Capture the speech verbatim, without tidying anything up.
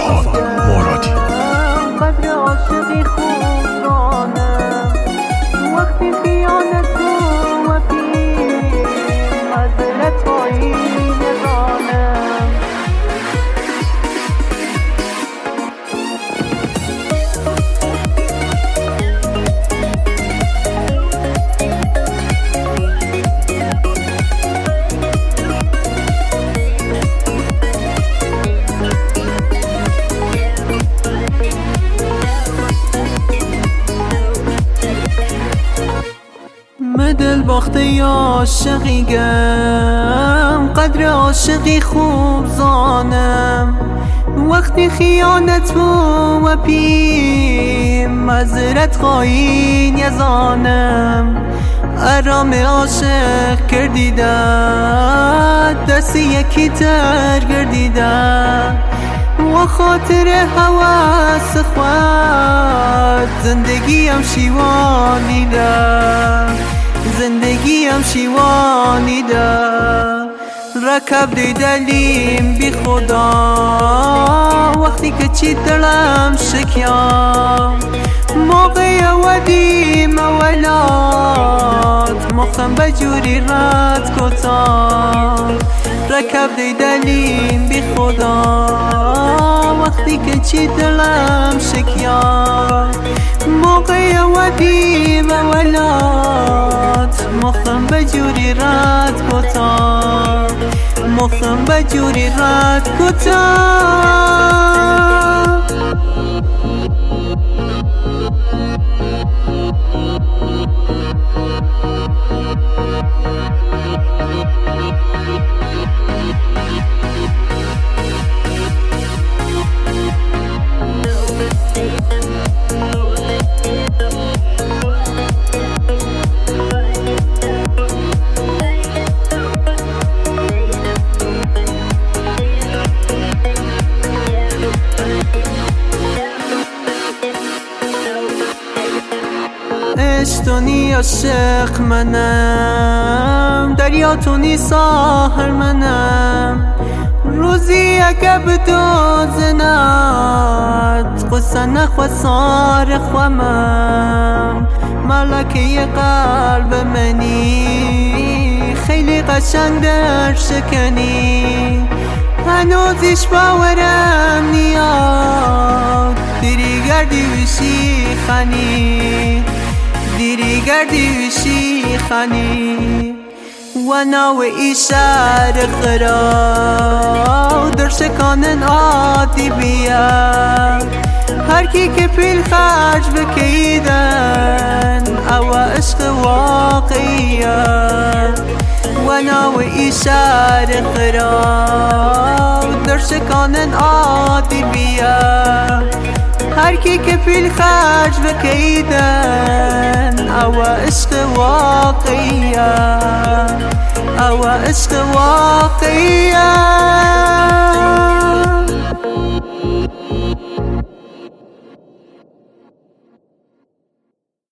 فرهاد مرادی. قدر عاشقی خوب دانم، وقتی خیانت و وفی معذرت هایی ندانم. دل باخته عاشقیگم، قدر عاشقی خوب زانم، وقتی خیانت بو و پی معذرت خواهی نزانم. آرام عاشق کردیده دست یکی تر گردیده، و خاطر حواس خود زندگیم شیوانیده، زندگیم شیوانیده. رکب دیدلیم بی خدا وقتی که چی دلم شکیام، موقع ودیم اولاد مختم بجوری رد کتام. رکب دیدلیم بی خدا وقتی که چی دلم شکیام، موقع ودیم اولاد مختم بجوری رد کتام، مختم بجوری رد کتام. عشقتونی عاشق منم، دریا تونی ساحر منم. روزی اگه بدوزنت قصه نخواه خوامم. ملکه قلب منی خیلی قشنگ در شکنی، هنوزش باورم نیاد دیری گردی وشی خنی، دیری گردی وشی خنی. و ناوی شهر خرا در شکانن عادی بیا، هر کی که پیل خرج بکیدن او عشق واقعیه. و ناوی شهر خرا در شکانن عادی بیا، هر کی که پیل خرج بکیدن او عشق واقعیه، او عشق واقعیه.